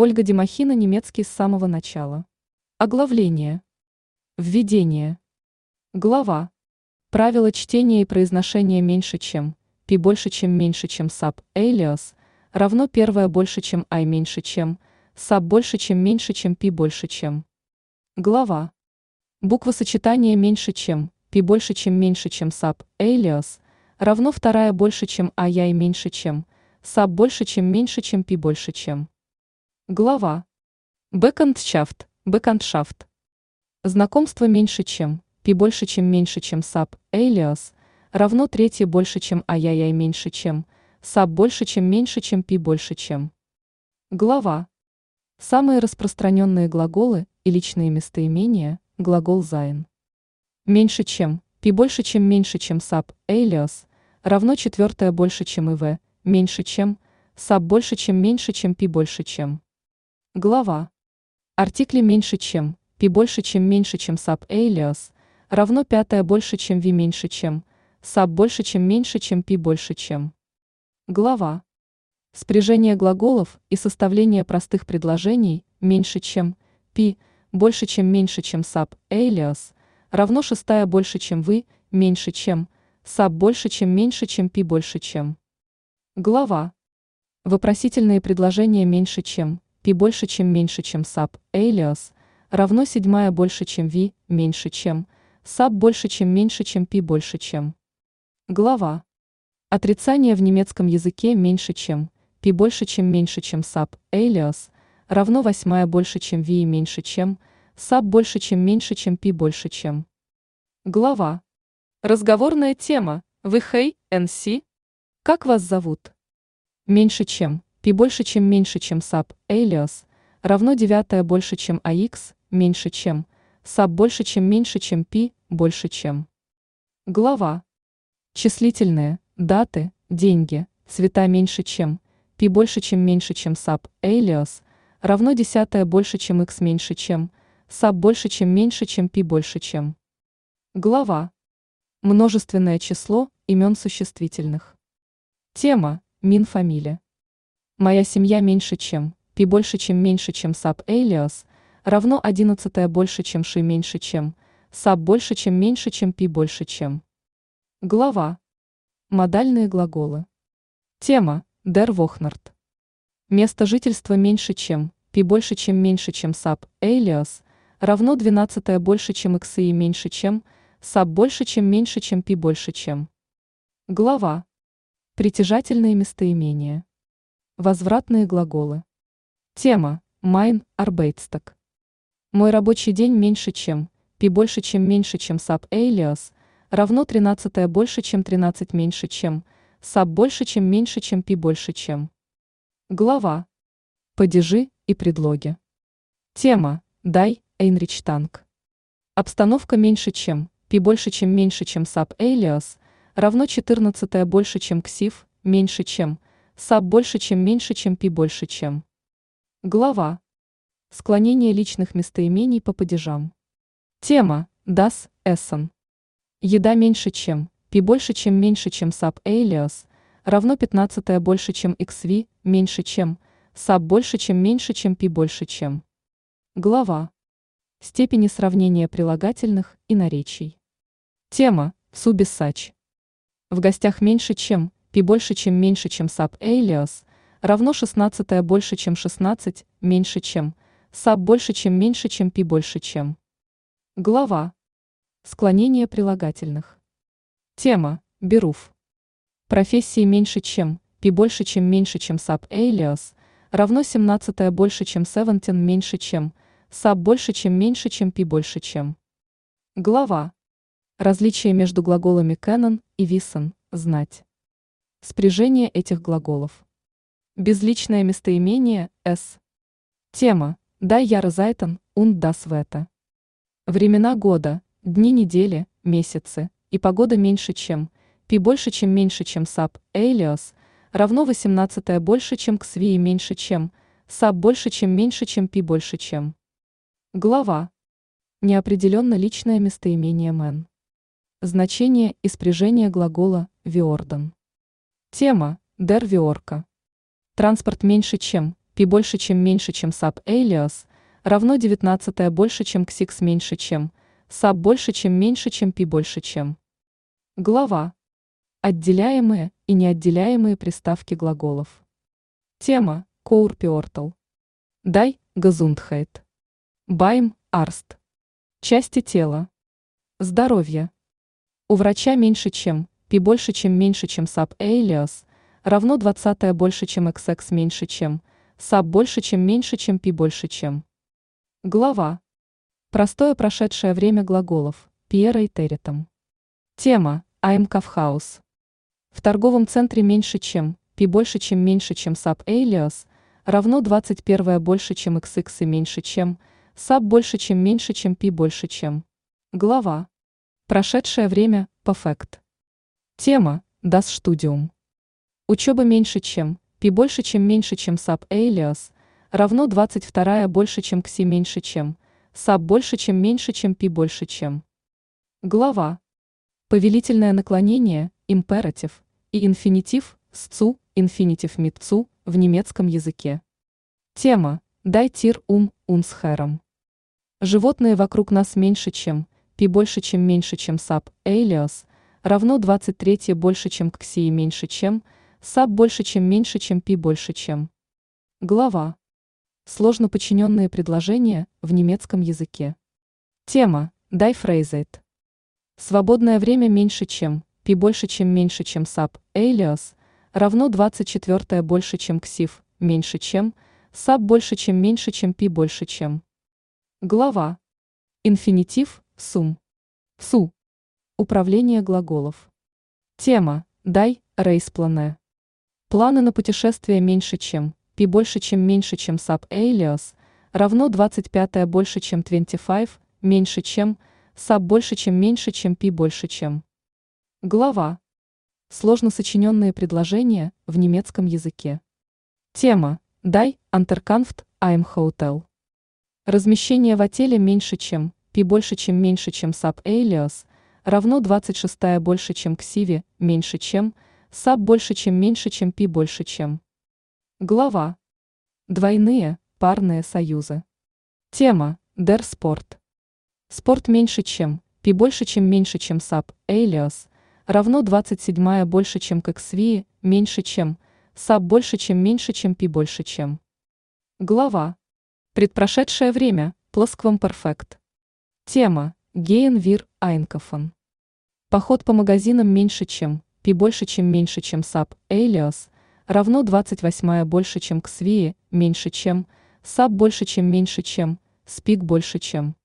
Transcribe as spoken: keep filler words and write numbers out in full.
Ольга Демахина, немецкий с самого начала. Оглавление. Введение. Глава. Правило чтения и произношения меньше чем, пи больше чем меньше чем саб, alias, равно первое больше чем I меньше чем, саб больше чем меньше чем пи больше чем. Глава. Буквосочетание меньше чем, пи больше чем меньше чем саб, alias, равно вторая больше чем I и меньше чем, саб больше чем меньше чем пи больше чем. Глава. Бэкандшафт, бэкандшафт. Знакомство меньше чем, пи больше чем меньше чем саб, alias, равно третье больше чем I и меньше чем, саб больше чем меньше чем пи больше чем. Глава. Самые распространенные глаголы и личные местоимения, глагол sein. Меньше чем, пи больше чем меньше чем саб, alias, равно четвертое больше чем ив, меньше чем, саб больше чем меньше чем пи больше чем. Глава. Артикли меньше чем, пи больше чем меньше чем саб, alias, равно пятое больше чем ви меньше чем, саб больше чем меньше чем пи больше чем. Глава. Спряжение глаголов и составление простых предложений меньше чем, пи больше чем меньше чем саб, alias, равно шестая больше чем вы, меньше чем, саб больше чем меньше чем пи больше чем. Глава. Вопросительные предложения меньше чем, пи больше чем меньше чем саб, alias, равно седьмая больше чем ви, меньше чем, саб больше чем меньше чем пи больше чем. Глава. Отрицание в немецком языке меньше чем, пи больше чем меньше чем саб, alias, равно восьмая больше чем ви и меньше чем, саб больше чем меньше чем пи больше чем. Глава. Разговорная тема, вы хей, эн си? Как вас зовут? Меньше чем, пи больше чем меньше чем саб, alias, равно девятая больше чем АХ, меньше чем, саб больше чем меньше чем пи, больше чем. Глава. Числительные, даты, деньги, цвета меньше чем, пи больше чем меньше чем саб, alias, равно десятая больше чем х меньше чем, саб больше чем меньше чем пи больше чем. Глава. Множественное число имен существительных. Тема, мин фамилия. Моя семья меньше чем, пи больше чем меньше чем саб, alias, равно одиннадцатая больше чем ши меньше чем, саб больше чем меньше чем пи больше чем. Глава. Модальные глаголы. Тема, der Wochnert. Место жительства меньше чем, пи больше чем меньше чем саб, alias, равно двенадцатая больше чем х и меньше чем, саб больше чем меньше чем пи больше чем. Глава. Притяжательные местоимения. Возвратные глаголы. Тема, mein Arbeitstag. Мой рабочий день меньше чем, пи больше чем меньше чем саб, alias, равно тринадцатая больше чем тринадцать меньше чем, саб больше чем меньше чем пи больше чем. Глава. Падежи и предлоги. Тема, дай, Эйнричтанг. Обстановка меньше чем, пи больше чем меньше чем саб, alias, равно четырнадцатая больше чем ксив, меньше чем, саб больше чем меньше чем пи больше чем. Глава. Склонение личных местоимений по падежам. Тема, das Essen. Еда меньше чем, пи больше чем меньше чем саб, alias, равно пятнадцатая больше чем xv, меньше чем, саб больше чем меньше чем пи больше чем. Глава. Степени сравнения прилагательных и наречий. Тема, субисач. В гостях меньше чем, пи больше чем меньше чем саб, alias, равно шестнадцатая больше чем шестнадцать, меньше чем, саб больше чем меньше чем пи больше чем. Глава. Склонение прилагательных. Тема, беруф. Профессии меньше чем, пи больше чем меньше чем саб, alias, равно семнадцатая больше чем севентин меньше чем, саб больше чем меньше чем пи больше чем. Глава. Различие между глаголами kennen и wissen, знать. Спряжение этих глаголов. Безличное местоимение s. Тема, die Jahreszeiten und das Wetter. Времена года, дни недели, месяцы и погода меньше чем, пи больше чем меньше чем саб, alias, равно восемнадцатая больше чем ксви и меньше чем, саб больше чем меньше чем пи больше чем. Глава. Неопределенно личное местоимение мен. Значение и спряжение глагола виорден. Тема, der Виорка. Транспорт меньше чем, пи больше чем меньше чем саб alias, равно девятнадцать больше чем ксикс меньше чем, саб больше чем меньше чем пи больше чем. Глава. Отделяемые и неотделяемые приставки глаголов. Тема. Коурпиортал. Дай. Gesundheit. Байм. Арст. Части тела. Здоровье. У врача меньше чем, пи больше чем меньше чем саб alias, равно двадцать больше чем xx меньше чем, саб больше чем меньше чем пи больше чем. Глава. Простое прошедшее время глаголов. Пьера и Территом. Тема. I'm Kaufhaus. В торговом центре меньше чем, пи больше чем меньше чем саб alias, равно двадцать один больше чем xx и меньше чем, саб больше чем меньше чем пи больше чем. Глава. Прошедшее время. Perfect. Тема. Das Studium. Учеба меньше чем, пи больше чем меньше чем саб alias, равно двадцать два больше чем кси меньше чем, саб больше чем меньше чем пи больше чем. Глава. Повелительное наклонение, императив, и инфинитив, сцу, инфинитив mit zu, в немецком языке. Тема. Die Tier um uns herum. Животные вокруг нас меньше чем, пи больше чем меньше чем саб alias, равно двадцать три больше чем кси и меньше чем, саб больше чем меньше чем пи больше чем. Глава. Сложно подчиненные предложения в немецком языке. Тема. Die Freizeit. Свободное время меньше чем, пи больше чем меньше чем саб alias, равно двадцать четыре больше чем ксив, меньше чем, саб больше чем меньше чем пи больше чем. Глава. Инфинитив. Сум. Су. Управление глаголов. Тема. Дай. Рейсплане. Планы на путешествие меньше чем, пи больше чем меньше чем саб alias, равно двадцать пять больше чем двадцать пять, меньше чем, саб больше чем меньше чем пи больше чем. Глава. Сложно сочиненные предложения в немецком языке. Тема. Дай. Антерканфт. Айм Hotel. Размещение в отеле меньше чем, пи больше чем меньше чем саб alias, равно двадцать шесть больше чем ксиви, меньше чем, саб больше чем меньше чем пи больше чем. Глава. Двойные, парные союзы. Тема. Der Sport. Спорт меньше чем, пи больше чем меньше чем саб alias, равно двадцать семь больше чем ксви, меньше чем, саб больше чем меньше чем пи больше чем. Глава. Предпрошедшее время. Плосквамперфект. Тема. Gehen wir einkaufen. Поход по магазинам меньше чем, пи больше чем меньше чем саб alias, равно двадцать восемь больше чем ксви, меньше чем, саб больше чем меньше чем, спик больше чем.